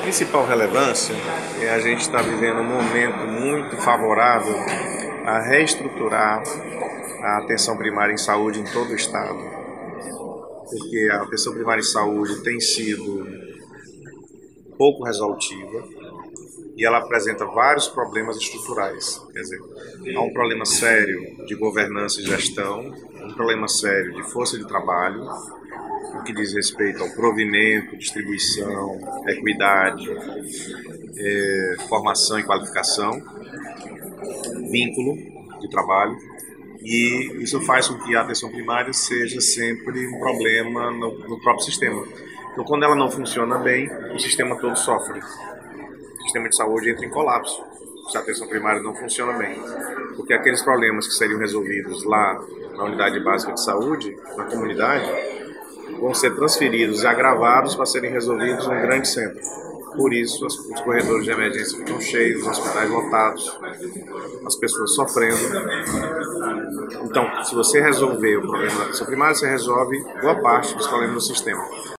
principal relevância é a gente estar vivendo um momento muito favorável a reestruturar a atenção primária em saúde em todo o estado, porque a atenção primária em saúde tem sido pouco resolutiva e ela apresenta vários problemas estruturais. Quer dizer, há um problema sério de governança e gestão, um problema sério de força de trabalho, no que diz respeito ao provimento, distribuição, equidade, formação e qualificação, vínculo de trabalho, e isso faz com que a atenção primária seja sempre um problema no próprio sistema. Então, quando ela não funciona bem, o sistema todo sofre. O sistema de saúde entra em colapso se a atenção primária não funciona bem. Porque aqueles problemas que seriam resolvidos lá na unidade básica de saúde, na comunidade, vão ser transferidos e agravados para serem resolvidos em um grande centro. Por isso, os corredores de emergência ficam cheios, os hospitais lotados, as pessoas sofrendo. Então, se você resolver o problema da atenção primária, você resolve boa parte dos problemas do sistema.